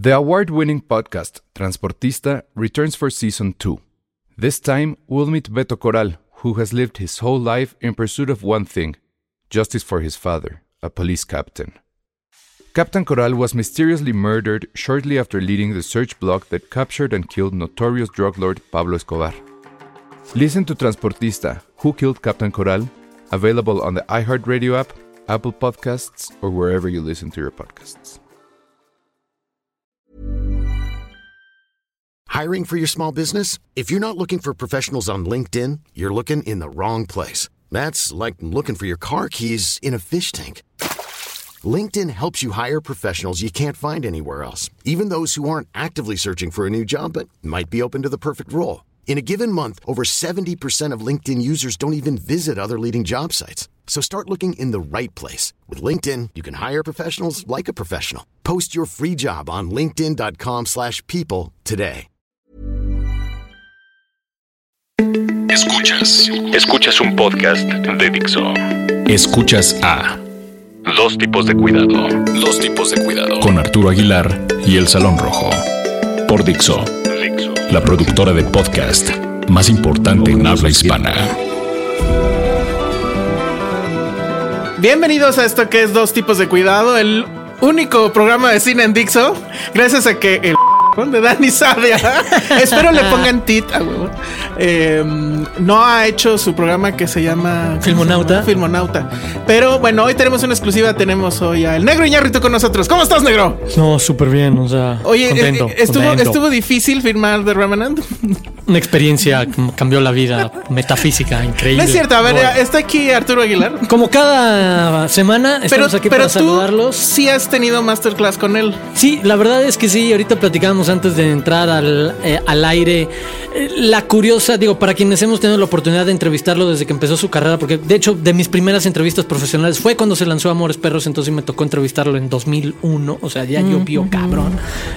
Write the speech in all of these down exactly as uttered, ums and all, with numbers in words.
The award-winning podcast Transportista returns for season two. This time, we'll meet Beto Corral, who has lived his whole life in pursuit of one thing: justice for his father, a police captain. Captain Corral was mysteriously murdered shortly after leading the search block that captured and killed notorious drug lord Pablo Escobar. Listen to Transportista, Who Killed Captain Corral? Available on the iHeartRadio app, Apple Podcasts, or wherever you listen to your podcasts. Hiring for your small business? If you're not looking for professionals on LinkedIn, you're looking in the wrong place. That's like looking for your car keys in a fish tank. LinkedIn helps you hire professionals you can't find anywhere else, even those who aren't actively searching for a new job but might be open to the perfect role. In a given month, over seventy percent of LinkedIn users don't even visit other leading job sites. So start looking in the right place. With LinkedIn, you can hire professionals like a professional. Post your free job on linkedin.com slash people today. Escuchas, escuchas un podcast de Dixo. Escuchas a Dos Tipos de Cuidado. Dos Tipos de Cuidado. Con Arturo Aguilar y El Salón Rojo. Por Dixo, Dixo, la productora de podcast más importante en habla hispana. Bienvenidos a esto que es Dos Tipos de Cuidado, el único programa de cine en Dixo. Gracias a que el de Dani Sadia, espero le pongan tit a huevo, eh, no ha hecho su programa que se llama Filmonauta. Filmonauta. Pero bueno, hoy tenemos una exclusiva. Tenemos hoy al Negro Iñárritu con nosotros. ¿Cómo estás, Negro? No, súper bien, o sea, Oye, contento, eh, estuvo, contento. estuvo difícil filmar The Revenant. Una experiencia que cambió la vida, metafísica, increíble. No es cierto, a ver, bueno. Está aquí Arturo Aguilar. Como cada semana estamos pero, aquí pero para tú saludarlos. sí has tenido masterclass con él. Sí, la verdad es que sí. Ahorita platicábamos antes de entrar al, eh, al aire. Eh, la curiosa, digo, para quienes hemos tenido la oportunidad de entrevistarlo desde que empezó su carrera, porque de hecho de mis primeras entrevistas profesionales fue cuando se lanzó Amores Perros, entonces me tocó entrevistarlo en dos mil uno, o sea, ya llovió, cabrón.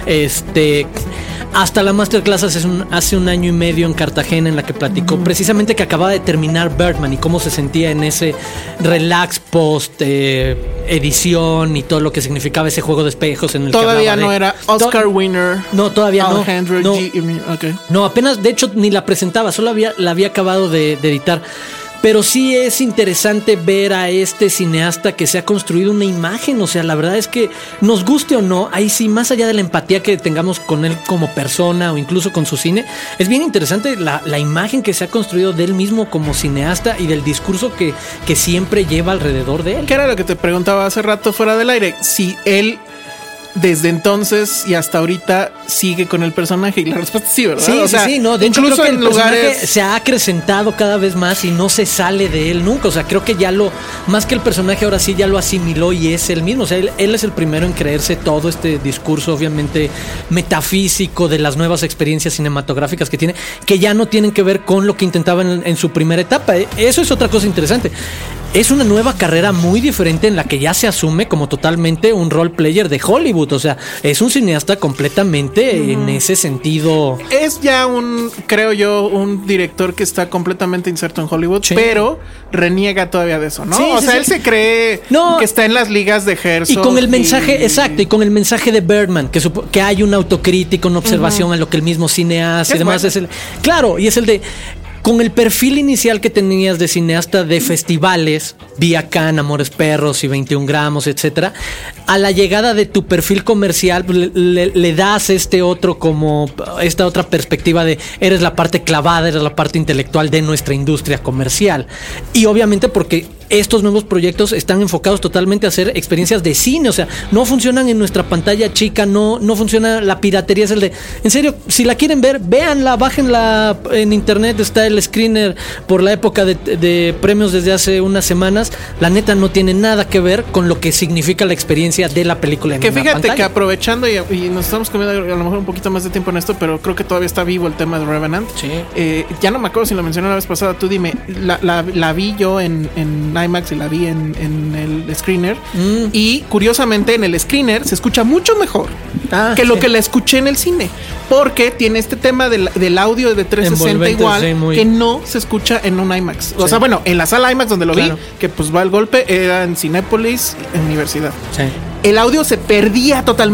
Este, hasta la masterclass hace un, hace un año y medio en Cartagena, en la que platicó precisamente que acababa de terminar Birdman y cómo se sentía en ese relax post eh, edición y todo lo que significaba ese juego de espejos en el Todavía que no de, era Oscar to- winner. No, todavía no. Alejandro No, G. Okay. no, apenas, de hecho, ni la presentaba, solo había, la había acabado de, de editar. Pero sí es interesante ver a este cineasta que se ha construido una imagen. O sea, la verdad es que nos guste o no, ahí sí, más allá de la empatía que tengamos con él como persona o incluso con su cine, es bien interesante la, la imagen que se ha construido de él mismo como cineasta y del discurso que, que siempre lleva alrededor de él. ¿Qué era lo que te preguntaba hace rato fuera del aire? Si él desde entonces y hasta ahorita sigue con el personaje, y la respuesta es sí, ¿verdad? Sí, o sea, sí, sí, no, de hecho incluso creo que en el personaje lugares se ha acrecentado cada vez más y no se sale de él nunca. O sea, creo que ya lo, más que el personaje ahora sí ya lo asimiló y es él mismo. O sea, él, él es el primero en creerse todo este discurso obviamente metafísico de las nuevas experiencias cinematográficas que tiene, que ya no tienen que ver con lo que intentaba en, en su primera etapa. Eso es otra cosa interesante. Es una nueva carrera muy diferente en la que ya se asume como totalmente un role player de Hollywood. O sea, es un cineasta completamente mm. en ese sentido. Es ya un, creo yo, un director que está completamente inserto en Hollywood, sí, pero reniega todavía de eso, ¿no? Sí, o sí, sea, sí. él se cree no, que está en las ligas de Herzog. Y con el mensaje, y... exacto, y con el mensaje de Birdman, que, supo, que hay una autocrítica, una observación uh-huh. en lo que el mismo cine hace y demás. Bueno. Es el, claro, y es el de... Con el perfil inicial que tenías de cineasta de festivales, Vía Cannes, Amores Perros y veintiún gramos, etcétera, a la llegada de tu perfil comercial le, le, le das este otro como esta otra perspectiva de eres la parte clavada, eres la parte intelectual de nuestra industria comercial. Y obviamente porque estos nuevos proyectos están enfocados totalmente a hacer experiencias de cine, o sea, no funcionan en nuestra pantalla chica, no, no funciona la piratería, es el de, en serio, si la quieren ver, véanla, bájenla en internet, está el screener por la época de, de premios desde hace unas semanas, la neta no tiene nada que ver con lo que significa la experiencia de la película en que una fíjate pantalla. Que aprovechando y, y nos estamos comiendo a lo mejor un poquito más de tiempo en esto, pero creo que todavía está vivo el tema de Revenant. Sí. Eh, ya no me acuerdo si lo mencioné la vez pasada, tú dime, la, la, la vi yo en, en IMAX y la vi en, en el screener mm. y curiosamente en el screener se escucha mucho mejor ah, que sí. lo que la escuché en el cine, porque tiene este tema del, del audio de trescientos sesenta igual, sí, muy... que no se escucha en un IMAX. Sí. O sea, bueno, en la sala IMAX donde lo claro. vi, que pues va el golpe, era en Cinépolis, en Universidad. Sí. El audio se perdía totalmente.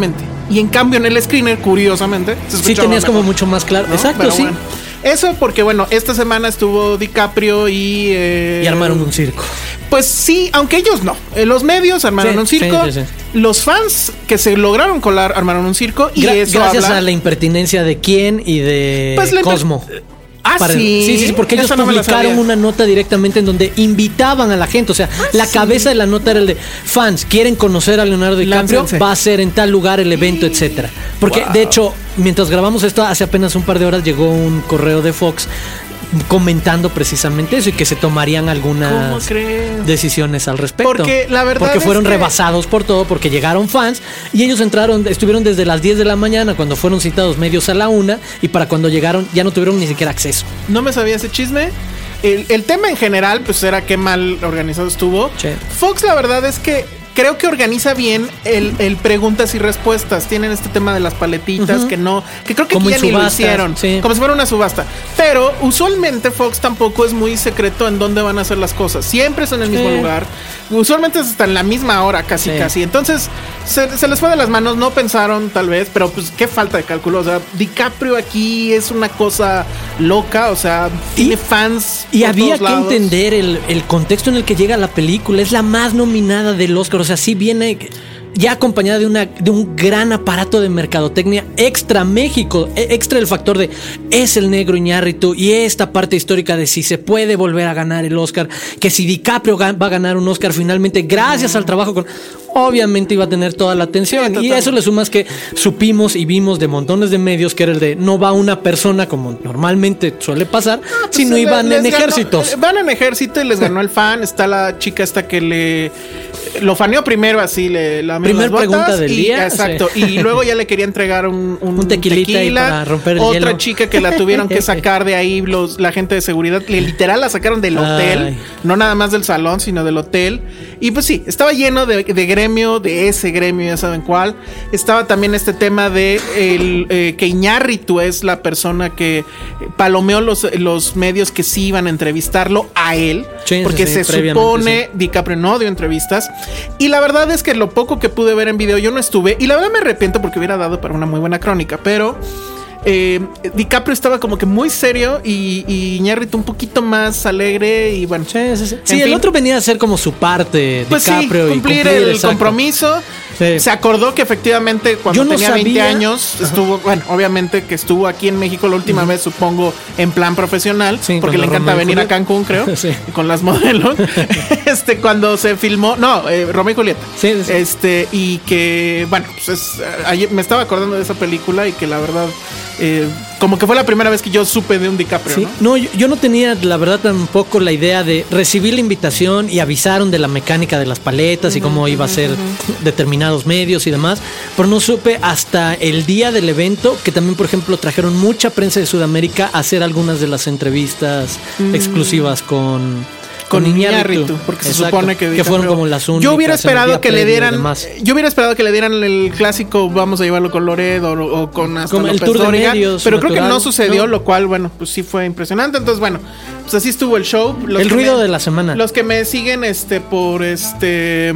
y en cambio en el screener, curiosamente, se sí tenías mejor. Como mucho más claro, ¿no? Exacto, pero sí. Bueno. Eso porque, bueno, esta semana estuvo DiCaprio y... Eh, y armaron un circo. Pues sí, aunque ellos no. Los medios armaron sí, un circo. Sí, sí, sí. Los fans que se lograron colar armaron un circo. Y Gra- eso gracias habla... a la impertinencia de quién y de pues Cosmo. Imper- Ah, Para, sí. sí, sí, porque ellos no publicaron una nota directamente en donde invitaban a la gente. O sea, ah, la sí. cabeza de la nota era el de fans, quieren conocer a Leonardo DiCaprio, Láncense. Va a ser en tal lugar el evento, etcétera. Porque, wow. de hecho, mientras grabamos esto, hace apenas un par de horas llegó un correo de Fox comentando precisamente eso y que se tomarían algunas decisiones al respecto. Porque la verdad porque fueron es que... rebasados por todo, porque llegaron fans y ellos entraron, estuvieron desde las diez de la mañana cuando fueron citados medios a la una y para cuando llegaron ya no tuvieron ni siquiera acceso. No me sabía ese chisme. El, el tema en general pues era qué mal organizado estuvo. Sí. Fox la verdad es que creo que organiza bien el, el preguntas y respuestas. Tienen este tema de las paletitas uh-huh. que no, que creo que aquí ya ni lo hicieron, sí. como si fuera una subasta. Pero usualmente Fox tampoco es muy secreto en dónde van a hacer las cosas. Siempre son en el sí. mismo lugar. Usualmente es hasta en la misma hora, casi sí. casi. Entonces se, se les fue de las manos. No pensaron tal vez, pero pues qué falta de cálculo. O sea, DiCaprio aquí es una cosa loca. O sea, tiene y, fans. Y por había todos que lados. entender el, el contexto en el que llega la película. Es la más nominada del Oscar. O sea, sí viene ya acompañada de una de un gran aparato de mercadotecnia extra México, extra el factor de es el negro Iñárritu y esta parte histórica de si se puede volver a ganar el Oscar, que si DiCaprio va a ganar un Oscar finalmente gracias al trabajo con... Obviamente iba a tener toda la atención sí, y eso le sumas que supimos y vimos de montones de medios que era el de no va una persona como normalmente suele pasar, ah, pues sino iban le, en ganó, ejércitos. Van en ejército y les ganó el fan. Está la chica esta que le lo faneó primero así, le la primera pregunta del y, día. Exacto. Sí. Y luego ya le quería entregar un, un, un tequilita tequila, para romper el otra hielo. Chica que la tuvieron que sacar de ahí los, la gente de seguridad. Literal la sacaron del hotel, ay. No nada más del salón, sino del hotel. Y pues sí, estaba lleno de, de gremio, de ese gremio, ya saben cuál. Estaba también este tema de el, eh, que Iñárritu es la persona que palomeó los, los medios que sí iban a entrevistarlo a él. Sí, porque sí, se supone sí. DiCaprio no dio entrevistas. Y la verdad es que lo poco que pude ver en video, yo no estuve. Y la verdad me arrepiento porque hubiera dado para una muy buena crónica. Pero eh, DiCaprio estaba como que muy serio y, y Iñárritu un poquito más alegre. Y bueno, sí, sí, sí. sí el fin, otro venía a hacer como su parte, pues DiCaprio, sí, cumplir, y cumplir el exacto. compromiso. Sí. Se acordó que efectivamente cuando no tenía sabía. veinte años estuvo, Ajá. bueno, obviamente que estuvo aquí en México la última uh-huh. vez, supongo, en plan profesional, sí, porque le encanta venir a Cancún, creo, sí. con las modelos. este, cuando se filmó, no, eh, Romeo y Julieta. Sí, sí. Este, y que, bueno, pues es, ayer me estaba acordando de esa película y que la verdad, eh, como que fue la primera vez que yo supe de un DiCaprio, sí. ¿no? No, yo, yo no tenía, la verdad, tampoco la idea de recibir la invitación y avisaron de la mecánica de las paletas uh-huh, y cómo iba uh-huh, a ser uh-huh. determinados medios y demás, pero no supe hasta el día del evento que también, por ejemplo, trajeron mucha prensa de Sudamérica a hacer algunas de las entrevistas mm. exclusivas con con Iñárritu, porque Exacto, se supone que, que fueron como las únicas. Yo hubiera esperado que le dieran yo hubiera esperado que le dieran el clásico vamos a llevarlo con Loredo o, o con hasta como López el tour Dóriga, de medios pero natural, creo que no sucedió, ¿no? Lo cual, bueno, pues sí fue impresionante. Entonces, bueno, pues así estuvo el show. Los el ruido me, de la semana. Los que me siguen este por este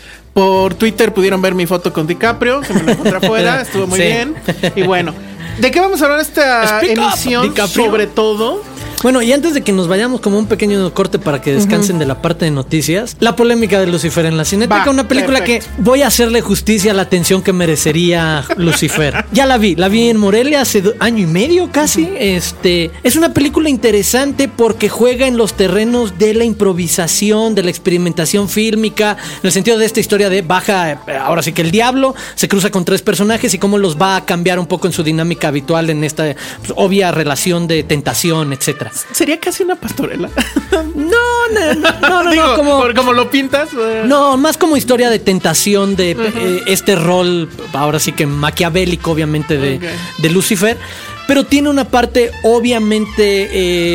por Twitter pudieron ver mi foto con DiCaprio, que me la encontré afuera, estuvo muy sí. bien. Y bueno, ¿de qué vamos a hablar esta Speak emisión? Up, sobre todo. Bueno, y antes de que nos vayamos como un pequeño corte para que descansen uh-huh. de la parte de noticias, la polémica de Lucifer en la Cineteca, Va, una película perfecto. que voy a hacerle justicia a la atención que merecería Lucifer. Ya la vi, la vi en Morelia hace do- año y medio casi. Uh-huh. Este, es una película interesante porque juega en los terrenos de la improvisación, de la experimentación fílmica, en el sentido de esta historia de baja, ahora sí que el diablo se cruza con tres personajes y cómo los va a cambiar un poco en su dinámica habitual en esta pues, obvia relación de tentación, etcétera. Sería casi una pastorela. No, no, no, no, no, Digo, no como, por, como lo pintas. Eh. No, más como historia de tentación de uh-huh. eh, este rol, ahora sí que maquiavélico, obviamente, de, okay. de Lucifer. Pero tiene una parte, obviamente, eh,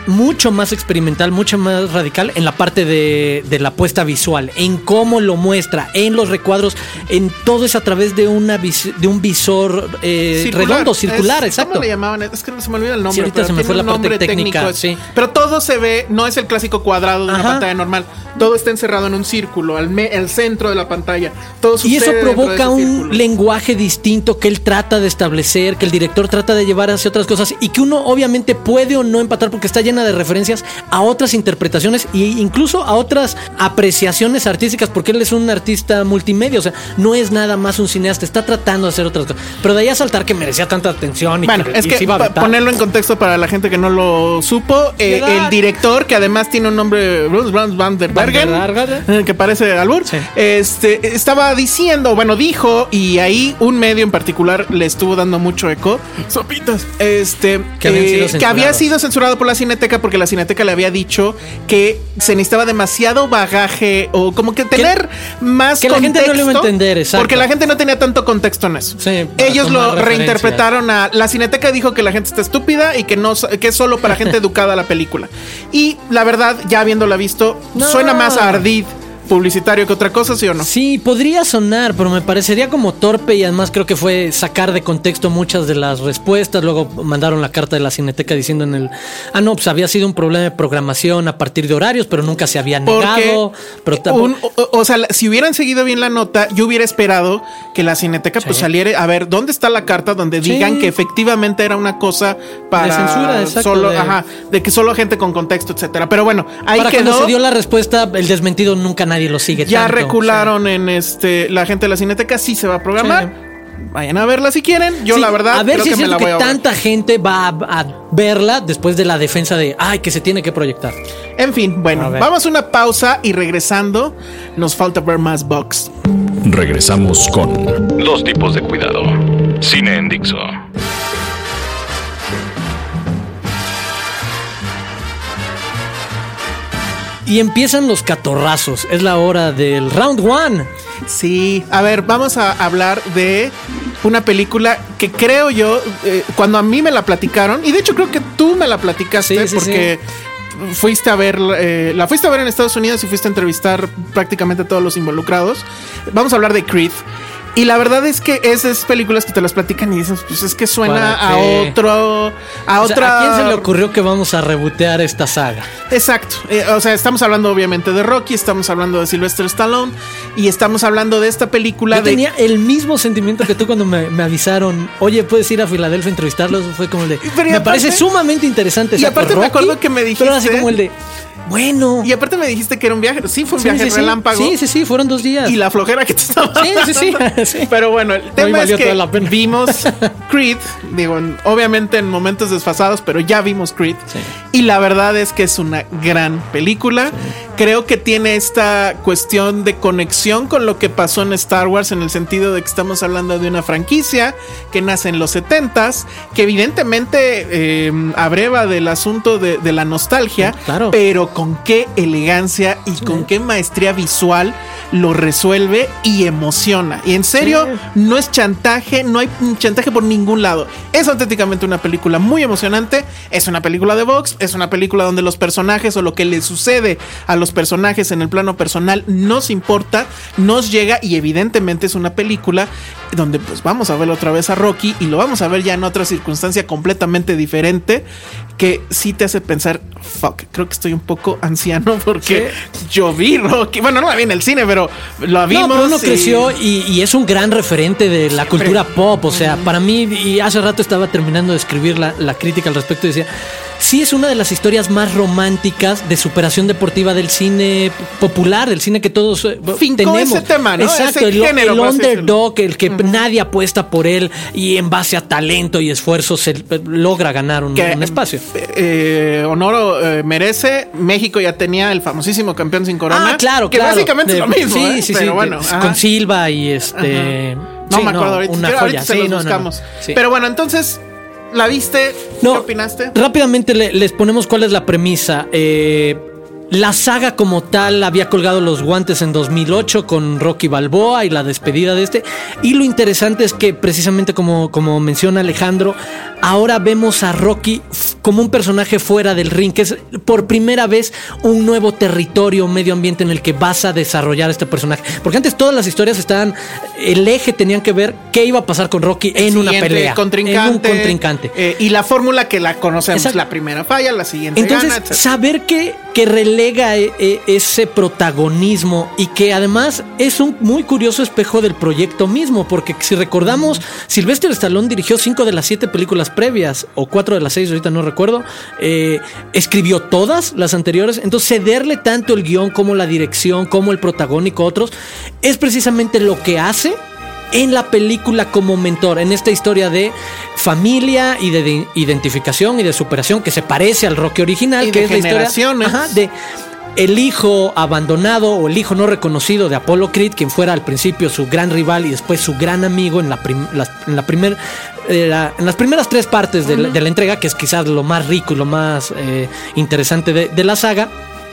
mucho más experimental, mucho más radical en la parte de, de la puesta visual, en cómo lo muestra, en los recuadros, en todo es a través de una vis, de un visor eh, circular, redondo, circular, es, exacto. ¿Cómo le llamaban? Es que no se me olvida el nombre. Sí, ahorita pero se me fue la parte técnica. Técnico, sí. Pero todo se ve, no es el clásico cuadrado de Ajá. una pantalla normal. Todo está encerrado en un círculo, al me, el centro de la pantalla. Todo y eso provoca un círculo. lenguaje distinto que él trata de establecer, que el director trata de llevar hacia otras cosas y que uno obviamente puede o no empatar porque está llena de referencias a otras interpretaciones e incluso a otras apreciaciones artísticas, porque él es un artista multimedia, o sea, no es nada más un cineasta, está tratando de hacer otras cosas. Pero de ahí a saltar que merecía tanta atención y bueno, que, es y que se iba a pa- ponerlo en contexto para la gente que no lo supo, eh, el director, que además tiene un nombre, Bruce Van der Bergen, eh, que parece albur, sí. este, estaba diciendo, bueno, dijo, y ahí un medio en particular le estuvo dando mucho eco, sopitas, este, que, eh, que había sido censurado por la Cineteca porque la Cineteca le había dicho que se necesitaba demasiado bagaje o como que tener que, más que contexto. La gente no lo iba a entender, exacto. Porque la gente no tenía tanto contexto en eso. Sí, ellos lo reinterpretaron a... La Cineteca dijo que la gente está estúpida y que, no, que es solo para gente educada la película. Y la verdad, ya habiéndola visto, no. suena más a ardid publicitario que otra cosa, ¿sí o no? Sí, podría sonar, pero me parecería como torpe y además creo que fue sacar de contexto muchas de las respuestas. Luego mandaron la carta de la Cineteca diciendo en el... Ah, no, pues había sido un problema de programación a partir de horarios, pero nunca se había negado. Pero tampoco... un, o, o sea, si hubieran seguido bien la nota, yo hubiera esperado que la Cineteca sí. pues saliera a ver dónde está la carta donde sí. digan que efectivamente era una cosa para... De censura, exacto. Solo, de... Ajá, de que solo gente con contexto, etcétera. Pero bueno, ahí para quedó... cuando se dio la respuesta, el desmentido nunca nadie lo sigue ya tanto, recularon sí. en este la gente de la Cineteca, sí se va a programar. Sí. Vayan a verla si quieren. Yo sí, la verdad a ver creo si que es me la voy que a ver. Tanta gente va a, a verla después de la defensa de ay, que se tiene que proyectar. En fin, bueno, a vamos a una pausa y regresando nos falta ver más Box. Regresamos con Dos tipos de cuidado. Cine en Dixo. Y empiezan los catorrazos. Es la hora del round one. Sí, a ver, vamos a hablar de una película que creo yo, eh, cuando a mí me la platicaron, y de hecho creo que tú me la platicaste, sí, sí, porque sí. fuiste a ver, eh, la fuiste a ver en Estados Unidos y fuiste a entrevistar prácticamente a todos los involucrados. Vamos a hablar de Creed. Y la verdad es que esas películas que te las platican y dices, pues es que suena a otro, a o otra. Sea, ¿a quién se le ocurrió que vamos a rebotear esta saga? Exacto. Eh, o sea, estamos hablando obviamente de Rocky, estamos hablando de Sylvester Stallone y estamos hablando de esta película. Yo de... tenía el mismo sentimiento que tú cuando me, me avisaron, oye, puedes ir a Filadelfia a entrevistarlos. Fue como el de. Pero me aparte, parece sumamente interesante. Y aparte Rocky, me acuerdo que me dijiste. Pero así como el de. Bueno. Y aparte me dijiste que era un viaje. Sí, fue un sí, viaje sí, relámpago. Sí, sí, sí, fueron dos días. Y la flojera que te estaba sí, sí, sí, sí. Pero bueno, el tema no, es que vimos Creed. Digo, obviamente en momentos desfasados, pero ya vimos Creed. Sí. Y la verdad es que es una gran película. Sí. Creo que tiene esta cuestión de conexión con lo que pasó en Star Wars, en el sentido de que estamos hablando de una franquicia que nace en los setentas, que evidentemente eh, abreva del asunto de, de la nostalgia, sí, claro. pero con qué elegancia y sí. con qué maestría visual lo resuelve y emociona. Y en serio, sí. no es chantaje, no hay chantaje por ningún lado. Es auténticamente una película muy emocionante. Es una película de box, es una película donde los personajes o lo que le sucede a los personajes en el plano personal nos importa, nos llega, y evidentemente es una película donde pues vamos a ver otra vez a Rocky y lo vamos a ver ya en otra circunstancia completamente diferente, que sí te hace pensar, fuck, creo que estoy un poco anciano porque ¿sí? yo vi Rocky, bueno, no la vi en el cine, pero lo vimos. No, pero uno y... creció y, y es un gran referente de la Siempre. cultura pop, o sea, para mí, y hace rato estaba terminando de escribir la, la crítica al respecto y decía, sí es una de las historias más románticas de superación deportiva del cine popular, del cine que todos Fincó tenemos. Ese tema, ¿no? Exacto, ese el, género, el underdog, el que uh-huh. nadie apuesta por él y en base a talento y esfuerzo se logra ganar un, que, un espacio. Eh, honor eh, merece. México ya tenía el famosísimo campeón sin corona. Ah, claro, que claro. básicamente de, es lo mismo. Sí, ¿eh? sí, pero sí. bueno, de, con Silva y este. No sí, me acuerdo no, ahorita. Una Pero joya. ahorita se sí, los no, buscamos. No, no. Sí. Pero bueno, entonces. ¿La viste? No, ¿Qué opinaste? Rápidamente le, les ponemos cuál es la premisa. Eh, La saga como tal había colgado los guantes en dos mil ocho con Rocky Balboa y la despedida de este. Y lo interesante es que precisamente como, como menciona Alejandro, ahora vemos a Rocky como un personaje fuera del ring, que es por primera vez un nuevo territorio, un medio ambiente en el que vas a desarrollar este personaje. Porque antes todas las historias estaban, el eje tenían que ver qué iba a pasar con Rocky en una pelea, contrincante, en un contrincante. Eh, y la fórmula que la conocemos, Exacto. La primera falla, la siguiente Entonces, gana, etcétera. saber que, que relega e, e, ese protagonismo y que además es un muy curioso espejo del proyecto mismo, porque si recordamos, Sylvester Stallone dirigió cinco de las siete películas previas, o cuatro de las seis, ahorita no recuerdo, eh, escribió todas las anteriores, entonces cederle tanto el guión como la dirección, como el protagónico a otros, es precisamente lo que hace en la película como mentor, en esta historia de familia y de, de identificación y de superación que se parece al Rocky original, y que de es la historia ajá, de el hijo abandonado o el hijo no reconocido de Apollo Creed, quien fuera al principio su gran rival y después su gran amigo en la, prim, la, en la primer, eh, la, en las primeras tres partes de la, de la entrega, que es quizás lo más rico y lo más eh, interesante de, de la saga.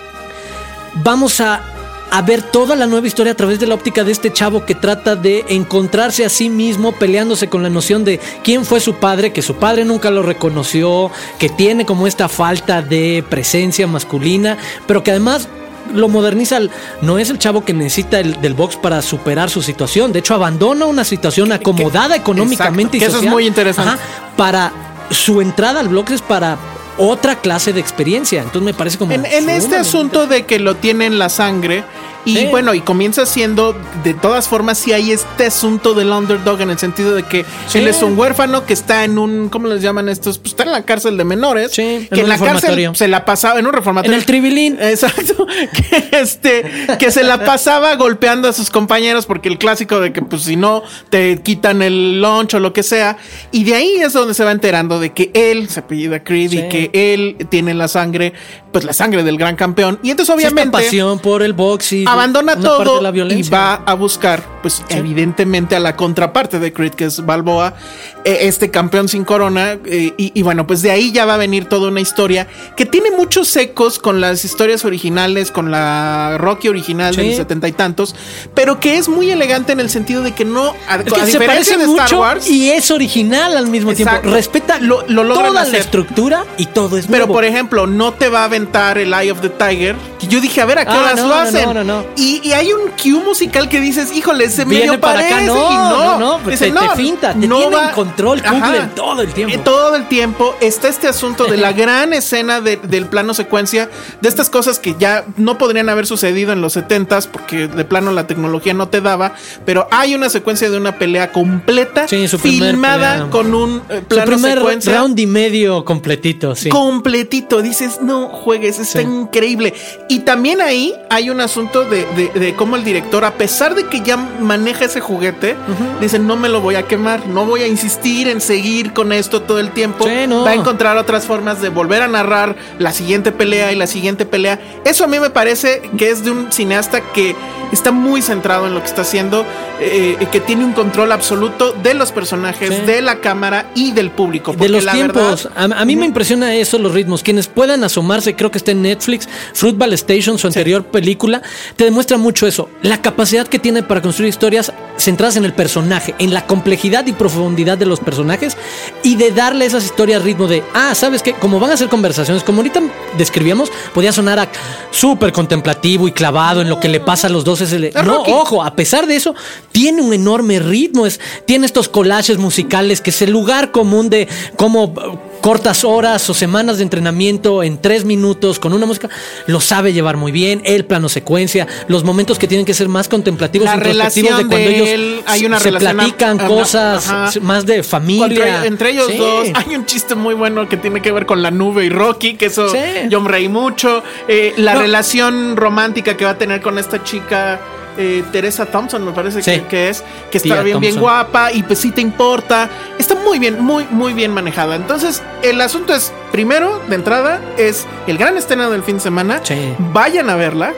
Vamos a a ver toda la nueva historia a través de la óptica de este chavo que trata de encontrarse a sí mismo peleándose con la noción de quién fue su padre, que su padre nunca lo reconoció, que tiene como esta falta de presencia masculina, pero que además lo moderniza. No es el chavo que necesita el, del box para superar su situación, de hecho abandona una situación acomodada que, económicamente exacto, y social. Eso es muy interesante. Ajá, para su entrada al box es para otra clase de experiencia. Entonces me parece como... En, en este asunto de que lo tiene en la sangre y sí. bueno, y comienza siendo, de todas formas, sí hay este asunto del underdog en el sentido de que sí. él es un huérfano que está en un, ¿cómo les llaman estos? Pues está en la cárcel de menores. Sí, que en, en la cárcel se la pasaba, en un reformatorio. En el Tribilín. Exacto. Que, este, que se la pasaba golpeando a sus compañeros porque el clásico de que pues si no te quitan el lunch o lo que sea. Y de ahí es donde se va enterando de que él se apellida Creed sí. y que él tiene la sangre, pues la sangre del gran campeón. Y entonces obviamente... Esta pasión por el box y abandona todo y va a buscar, pues sí. evidentemente a la contraparte de Creed, que es Balboa, eh, este campeón sin corona. Eh, y, y bueno, pues de ahí ya va a venir toda una historia que tiene muchos ecos con las historias originales, con la Rocky original sí. de los setenta y tantos, pero que es muy elegante en el sentido de que no, a, es que a se diferencia parece de mucho Star Wars, y es original al mismo exacto. tiempo. Respeta lo, lo logran toda hacer. La estructura y todo es Pero nuevo. por ejemplo, no te va a aventar el Eye of the Tiger. Que yo dije, a ver, ¿a qué ah, horas no, lo hacen? No, no, no. Y, y hay un cue musical que dices, híjole, se Viene medio para parece acá, no, y no. no, no, pues Dice, te, no, te finta, te no tiene va, en control, Google todo el tiempo. Eh, todo el tiempo está este asunto de la gran escena de, del plano secuencia, de estas cosas que ya no podrían haber sucedido en los setentas porque de plano la tecnología no te daba, pero hay una secuencia de una pelea completa, sí, su filmada pelea. Con un eh, plano su primer secuencia. Round y medio completito, sí. Completito, dices, no juegues, está sí. increíble. Y también ahí hay un asunto de, de, de cómo el director, a pesar de que ya maneja ese juguete, uh-huh. dice, no me lo voy a quemar, no voy a insistir en seguir con esto todo el tiempo. Sí, no. Va a encontrar otras formas de volver a narrar la siguiente pelea y la siguiente pelea. Eso a mí me parece que es de un cineasta que está muy centrado en lo que está haciendo, eh, que tiene un control absoluto de los personajes, sí. de la cámara y del público. De los la tiempos. Verdad, a, a mí uh-huh. me impresiona eso, los ritmos. Quienes puedan asomarse, creo que está en Netflix, Fruitvale Station, su anterior sí. película, te demuestra mucho eso. La capacidad que tiene para construir historias centradas en el personaje, en la complejidad y profundidad de los personajes y de darle a esas historias ritmo de, ah, ¿sabes qué? Como van a ser conversaciones, como ahorita describíamos, podía sonar a súper contemplativo y clavado en lo que le pasa a los dos. Es el, no, Rocky. Ojo, a pesar de eso, tiene un enorme ritmo, es, tiene estos collages musicales que es el lugar común de cómo cortas horas o semanas de entrenamiento en tres minutos con una música, lo sabe llevar muy bien, el plano secuencia, los momentos que tienen que ser más contemplativos, la introspectivos de cuando de ellos él, hay una se platican a, cosas ajá. más de familia. Entre, entre ellos sí. dos, hay un chiste muy bueno que tiene que ver con la nube y Rocky, que eso sí. yo me reí mucho. Eh, la no. relación romántica que va a tener con esta chica... Eh, Teresa Thompson me parece sí. que, que es que está Tía bien Thompson. Bien guapa y pues sí te importa, está muy bien, muy muy bien manejada. Entonces el asunto es, primero de entrada es el gran estreno del fin de semana, sí. vayan a verla.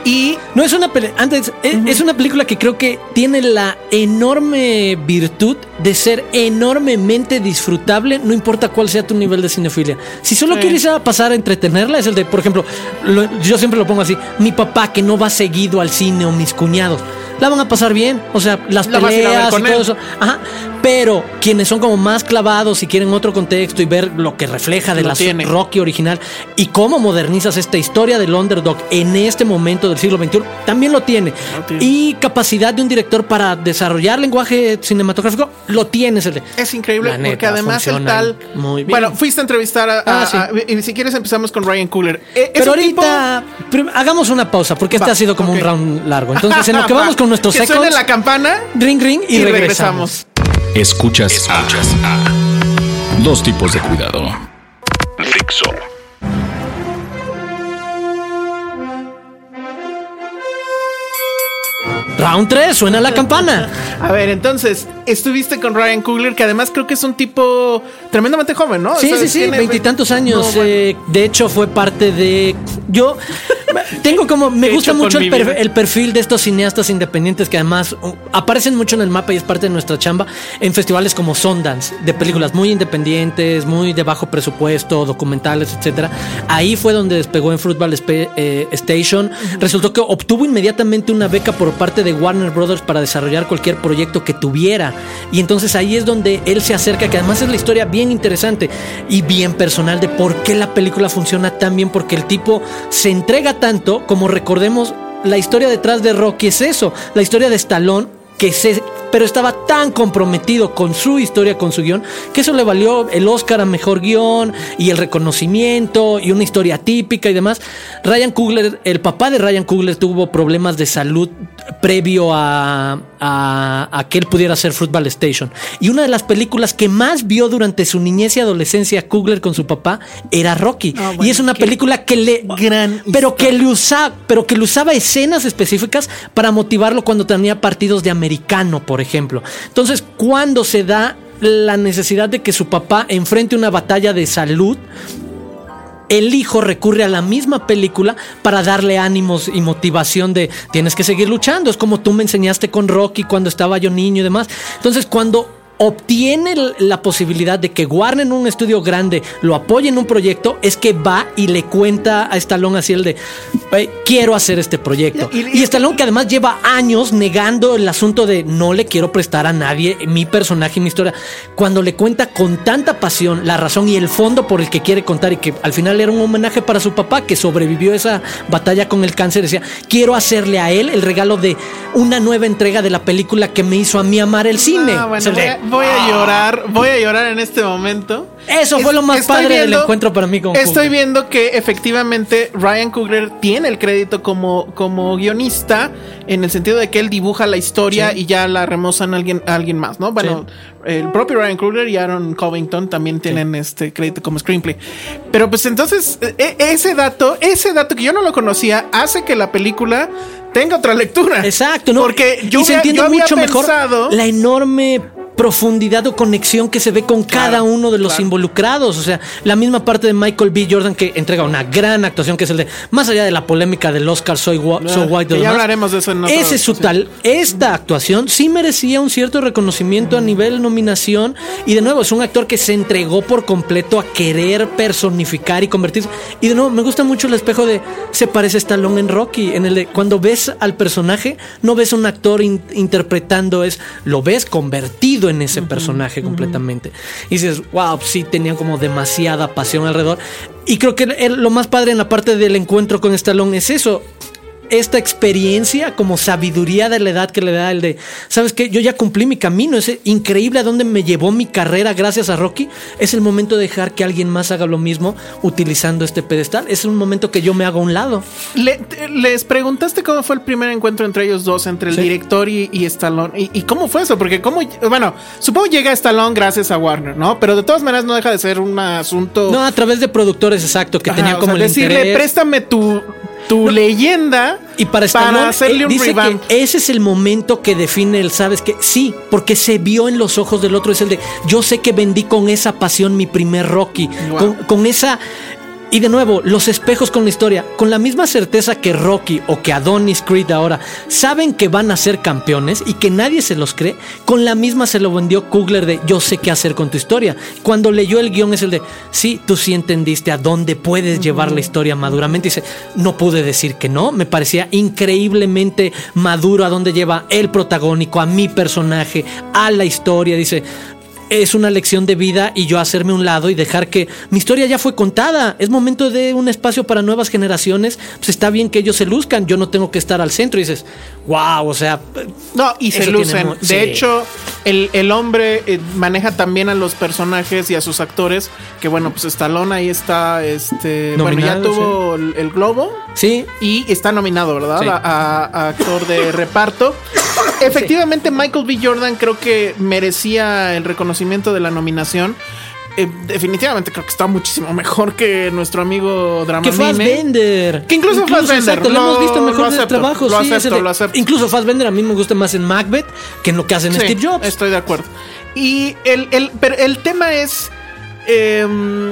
Y no es una peli- antes es, uh-huh. es una película que creo que tiene la enorme virtud de ser enormemente disfrutable, no importa cuál sea tu nivel de cinefilia. Si solo sí. quieres a pasar a entretenerla, es el de, por ejemplo, lo, yo siempre lo pongo así, mi papá que no va seguido al cine o mis cuñados, la van a pasar bien, o sea, las la peleas y todo él. Eso. Ajá. Pero quienes son como más clavados y quieren otro contexto y ver lo que refleja de la Rocky original y cómo modernizas esta historia del underdog en este momento del siglo veintiuno, también lo tiene. Lo tiene. Y capacidad de un director para desarrollar lenguaje cinematográfico, lo tienes. El de, es increíble neta, porque además el tal... Muy bien. Bueno, fuiste a entrevistar a... a, ah, sí. a y si quieres empezamos con Ryan Coogler. ¿Es Pero ahorita tipo? hagamos una pausa porque Va, este ha sido como okay. un round largo. Entonces en lo que vamos con nuestros que seconds... suene la campana. Ring, ring y, y regresamos. regresamos. Escuchas, Escuchas a, a Dos Tipos de Cuidado. Dixo. Round tres, suena la campana. A ver, entonces, estuviste con Ryan Coogler, que además creo que es un tipo tremendamente joven, ¿no? Sí, o sea, sí, sí, veintitantos años. No, bueno. eh, de hecho, fue parte de... Yo tengo como... Me gusta mucho el, per, el perfil de estos cineastas independientes que además uh, aparecen mucho en el mapa y es parte de nuestra chamba en festivales como Sundance, de películas muy independientes, muy de bajo presupuesto, documentales, etcétera. Ahí fue donde despegó en Fruitvale Sp- eh, Station. Uh-huh. Resultó que obtuvo inmediatamente una beca por parte de Warner Brothers para desarrollar cualquier proyecto que tuviera. Y entonces ahí es donde él se acerca, que además es la historia bien interesante y bien personal de por qué la película funciona tan bien, porque el tipo se entrega tanto, como recordemos, la historia detrás de Rocky es eso, la historia de Stallone, que se... pero estaba tan comprometido con su historia, con su guión, que eso le valió el Oscar a Mejor Guión y el reconocimiento y una historia típica y demás. Ryan Coogler, el papá de Ryan Coogler tuvo problemas de salud previo a, a, a que él pudiera hacer Fruitvale Station. Y una de las películas que más vio durante su niñez y adolescencia Coogler con su papá era Rocky. Oh, bueno, y es una película que le... gran pero que le usaba, pero que le usaba escenas específicas para motivarlo cuando tenía partidos de americano, por ejemplo. Entonces, cuando se da la necesidad de que su papá enfrente una batalla de salud, el hijo recurre a la misma película para darle ánimos y motivación de tienes que seguir luchando. Es como tú me enseñaste con Rocky cuando estaba yo niño y demás. Entonces, cuando obtiene la posibilidad de que Warner en un estudio grande lo apoye en un proyecto, es que va y le cuenta a Stallone así el de hey, quiero hacer este proyecto. Y, y, y Stallone, que además lleva años negando el asunto de no le quiero prestar a nadie mi personaje y mi historia, cuando le cuenta con tanta pasión la razón y el fondo por el que quiere contar, y que al final era un homenaje para su papá que sobrevivió esa batalla con el cáncer, decía quiero hacerle a él el regalo de una nueva entrega de la película que me hizo a mí amar el cine. Ah, bueno, o Voy a llorar, voy a llorar en este momento. Eso es, fue lo más padre viendo, del encuentro para mí con Estoy Coogler. viendo que efectivamente Ryan Coogler tiene el crédito como, como guionista, en el sentido de que él dibuja la historia sí. y ya la remozan a alguien, a alguien más, ¿no? Bueno, sí. el propio Ryan Coogler y Aaron Covington también tienen sí. este crédito como screenplay. Pero pues entonces, e- ese dato, ese dato que yo no lo conocía, hace que la película tenga otra lectura. Exacto, ¿no? Porque yo, y se había, entiende yo había mucho pensado, mejor la enorme profundidad o conexión que se ve con claro, cada uno de los claro. involucrados. O sea, la misma parte de Michael B. Jordan, que entrega una gran actuación, que es el de, más allá de la polémica del Oscar Soy wa- So White, ya demás, hablaremos de eso en otro, ese es su sí. tal, esta actuación sí merecía un cierto reconocimiento a nivel nominación, y de nuevo es un actor que se entregó por completo a querer personificar y convertirse, y de nuevo me gusta mucho el espejo de se parece a Stallone en Rocky, en el de cuando ves al personaje no ves un actor in- interpretando, es lo ves convertido en ese uh-huh, personaje uh-huh. completamente, y dices wow, sí tenían como demasiada pasión alrededor. Y creo que el, lo más padre en la parte del encuentro con Stallone es eso, esta experiencia como sabiduría de la edad que le da el de, ¿sabes qué? Yo ya cumplí mi camino, es increíble a dónde me llevó mi carrera gracias a Rocky, es el momento de dejar que alguien más haga lo mismo utilizando este pedestal, es un momento que yo me hago a un lado. Le, les preguntaste cómo fue el primer encuentro entre ellos dos, entre el sí. director y, y Stallone, y, y cómo fue eso, porque cómo, bueno, supongo llega Stallone gracias a Warner, ¿no? Pero de todas maneras no deja de ser un asunto... No, a través de productores, exacto, que Ajá, tenían como o sea, el decirle, interés. préstame tu... tu no, leyenda y para, Stallone, para hacerle un dice revamp. Que ese es el momento que define el, ¿sabes qué? Sí, porque se vio en los ojos del otro, es el de yo sé que vendí con esa pasión mi primer Rocky, wow. con, con esa Y de nuevo, los espejos con la historia, con la misma certeza que Rocky o que Adonis Creed ahora saben que van a ser campeones y que nadie se los cree, con la misma se lo vendió Coogler de yo sé qué hacer con tu historia. Cuando leyó el guión es el de sí, tú sí entendiste a dónde puedes uh-huh. llevar la historia maduramente. Dice, no pude decir que no, me parecía increíblemente maduro a dónde lleva el protagónico, a mi personaje, a la historia. Dice, es una lección de vida y yo hacerme a un lado y dejar que mi historia ya fue contada. Es momento de un espacio para nuevas generaciones. Pues está bien que ellos se luzcan. Yo no tengo que estar al centro. Y dices, wow, o sea... No, y se lucen. Muy, de sí. hecho, el, el hombre eh, maneja también a los personajes y a sus actores. Que bueno, pues Stallone ahí está... este nominado, bueno, ya tuvo sí. el, el Globo. Sí. Y está nominado, ¿verdad? Sí. A, a, a actor de reparto. Efectivamente, sí. Michael B. Jordan creo que merecía el reconocimiento de la nominación. Eh, definitivamente creo que está muchísimo mejor que nuestro amigo Dramamine. Que Fassbender. Que incluso, incluso Fassbender. Exacto, lo, lo hemos visto en mejores acepto, trabajos. Lo sí, acepto, de, lo acepto. Incluso Fassbender a mí me gusta más en Macbeth que en lo que hace en sí, Steve Jobs. Estoy de acuerdo. Y el, el, pero el tema es... Eh,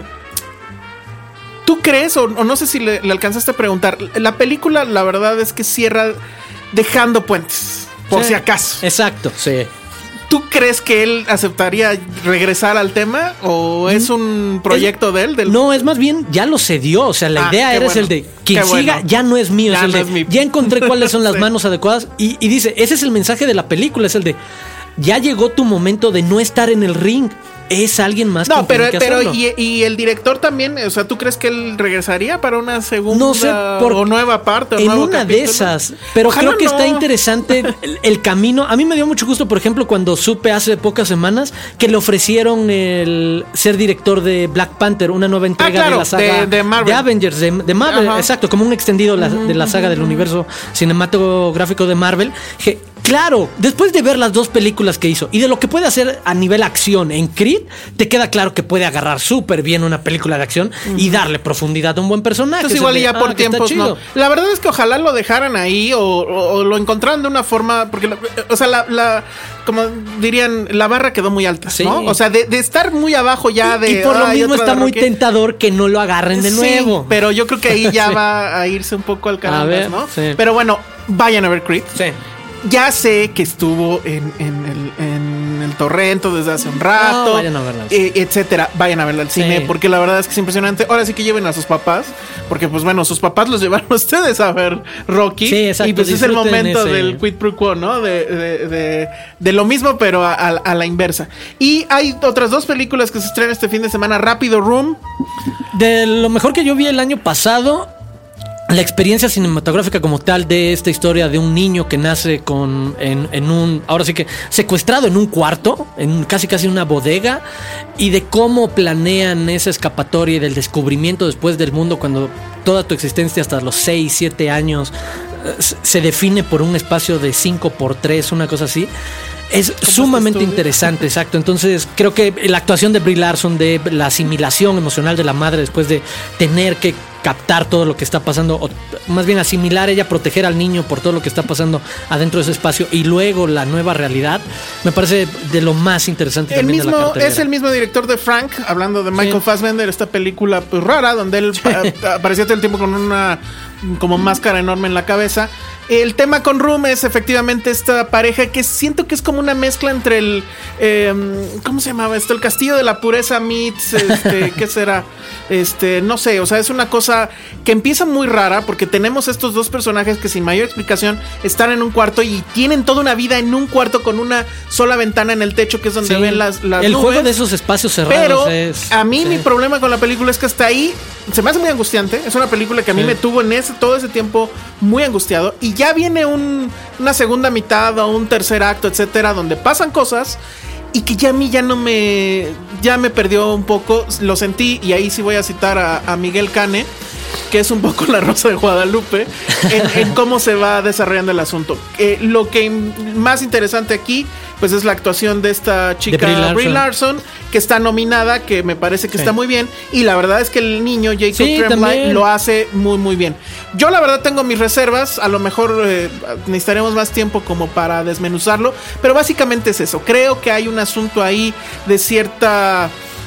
¿tú crees, o, o no sé si le, le alcanzaste a preguntar, la película la verdad es que cierra dejando puentes? Por sí, si acaso. Exacto, sí. ¿Tú crees que él aceptaría regresar al tema? ¿O es un proyecto es, de él? Del... No, es más bien, ya lo cedió. O sea, la ah, idea era bueno, el de quien siga, bueno. ya no es mío. Ya, es el no de, es mi... ya encontré cuáles son las sí. manos adecuadas. Y, y dice, ese es el mensaje de la película. Es el de, ya llegó tu momento de no estar en el ring. Es alguien más. No, pero, pero y, y el director también, o sea, ¿tú crees que él regresaría para una segunda no sé, por, o nueva parte? O en nuevo una capítulo? de esas. Pero Ojalá creo que no. está interesante el, el camino. A mí me dio mucho gusto, por ejemplo, cuando supe hace pocas semanas que le ofrecieron el ser director de Black Panther, una nueva entrega ah, claro, de la saga de, de, Marvel. de Avengers, de, de Marvel, Ajá. exacto, como un extendido la, de la saga del universo cinematográfico de Marvel. Que, claro, después de ver las dos películas que hizo y de lo que puede hacer a nivel acción en Creed, te queda claro que puede agarrar súper bien una película de acción uh-huh. y darle profundidad a un buen personaje. Entonces igual y ya por ah, tiempos no. La verdad es que ojalá lo dejaran ahí o, o, o lo encontraran de una forma, porque, la, o sea, la, la, como dirían, la barra quedó muy alta, sí. ¿no? O sea, de, de estar muy abajo ya de... Y por lo mismo está muy tentador que no lo agarren de nuevo. Sí, pero yo creo que ahí ya sí. va a irse un poco al canal, ¿no? Sí. Pero bueno, vayan a ver Creed. Sí. Ya sé que estuvo en, en, el, en el torrento desde hace un rato, no, vayan a verla, eh, etcétera. Vayan a verla al cine, sí. porque la verdad es que es impresionante. Ahora sí que lleven a sus papás, porque pues bueno, sus papás los llevaron ustedes a ver Rocky. Sí, exacto, y pues es el momento ese... del quid pro quo, ¿no? De, de, de, de lo mismo, pero a, a, a la inversa. Y hay otras dos películas que se estrenan este fin de semana. Rápido, Room. De lo mejor que yo vi el año pasado, la experiencia cinematográfica como tal de esta historia de un niño que nace con en, en un, ahora sí que secuestrado en un cuarto, en casi casi una bodega, y de cómo planean esa escapatoria y del descubrimiento después del mundo cuando toda tu existencia hasta los seis, siete años se define por un espacio de cinco por tres, una cosa así. Es sumamente interesante, exacto. Entonces creo que la actuación de Brie Larson, de la asimilación emocional de la madre después de tener que captar todo lo que está pasando, o más bien asimilar ella, proteger al niño por todo lo que está pasando adentro de ese espacio y luego la nueva realidad, me parece de lo más interesante el también mismo, de la cartelera. Es el mismo director de Frank, hablando de Michael sí. Fassbender, esta película pues rara donde él sí. aparecía todo el tiempo con una como máscara enorme en la cabeza. El tema con Room es efectivamente esta pareja que siento que es como una mezcla entre el eh, ¿cómo se llamaba esto? El Castillo de la Pureza meets este, ¿qué será? Este, no sé, o sea, es una cosa que empieza muy rara porque tenemos estos dos personajes que sin mayor explicación están en un cuarto y tienen toda una vida en un cuarto con una sola ventana en el techo que es donde sí. ven las, las el nubes. Juego de esos espacios cerrados. Pero es, a mí sí. mi problema con la película es que hasta ahí se me hace muy angustiante. Es una película que a mí sí. me tuvo en ese todo ese tiempo muy angustiado y ya viene un, una segunda mitad o un tercer acto, etcétera, donde pasan cosas y que ya a mí ya no me ya me perdió un poco, lo sentí y ahí sí voy a citar a, a Miguel Cane, que es un poco la Rosa de Guadalupe en, en cómo se va desarrollando el asunto. Eh, lo que más interesante aquí pues es la actuación de esta chica Brie Larson. Brie Larson, que está nominada, que me parece que sí. está muy bien, y la verdad es que el niño Jacob sí, Tremblay lo hace muy muy bien. Yo la verdad tengo mis reservas, a lo mejor eh, necesitaremos más tiempo como para desmenuzarlo, pero básicamente es eso. Creo que hay un asunto ahí de cierta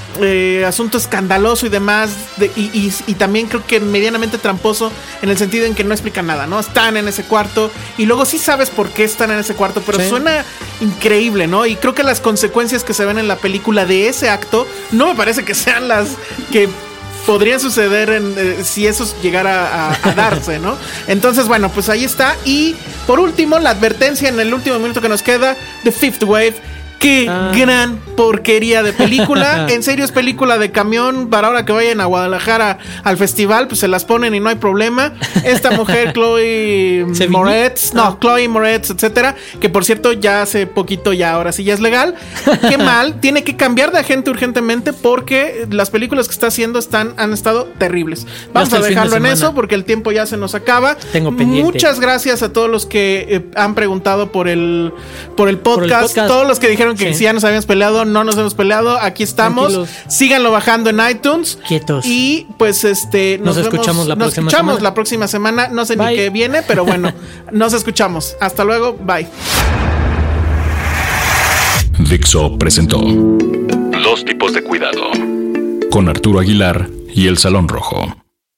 eh, asunto escandaloso y demás, de, y, y, y también creo que medianamente tramposo en el sentido en que no explican nada, ¿no? Están en ese cuarto y luego sí sabes por qué están en ese cuarto, pero sí. Suena increíble, ¿no? Y creo que las consecuencias que se ven en la película de ese acto no me parece que sean las que podrían suceder en, eh, si eso llegara a, a darse, ¿no? Entonces, bueno, pues ahí está. Y por último, la advertencia en el último minuto que nos queda, The Fifth Wave. Qué ah. gran porquería de película. En serio, es película de camión. Para ahora que vayan a Guadalajara al festival, pues se las ponen y no hay problema. Esta mujer, Chloe Moretz, no, ah. Chloe Moretz, etcétera, que por cierto ya hace poquito, ya ahora sí ya es legal. Qué mal, tiene que cambiar de agente urgentemente porque las películas que está haciendo están, han estado terribles. Vamos a dejarlo en eso porque el tiempo ya se nos acaba. Tengo pendiente. Muchas gracias a todos los que eh, han preguntado por el, por el podcast, por el podcast. Todos los que dijeron que sí. Si ya nos habíamos peleado, no nos hemos peleado. Aquí estamos. Tranquilos. Síganlo bajando en iTunes. Quietos. Y pues este nos, nos escuchamos vemos, la nos próxima escuchamos semana. la próxima semana. No sé bye. Ni qué viene, pero bueno, nos escuchamos. Hasta luego. Bye. Dixo presentó Dos tipos de cuidado con Arturo Aguilar y El Salón Rojo.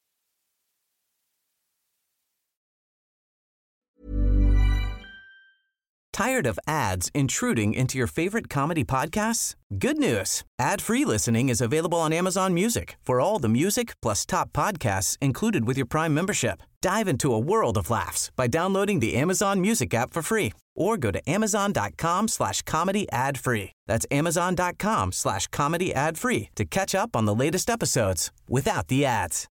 Tired of ads intruding into your favorite comedy podcasts? Good news. Ad-free listening is available on Amazon Music for all the music plus top podcasts included with your Prime membership. Dive into a world of laughs by downloading the Amazon Music app for free or go to amazon.com slash comedy ad free. That's amazon.com slash comedy ad free to catch up on the latest episodes without the ads.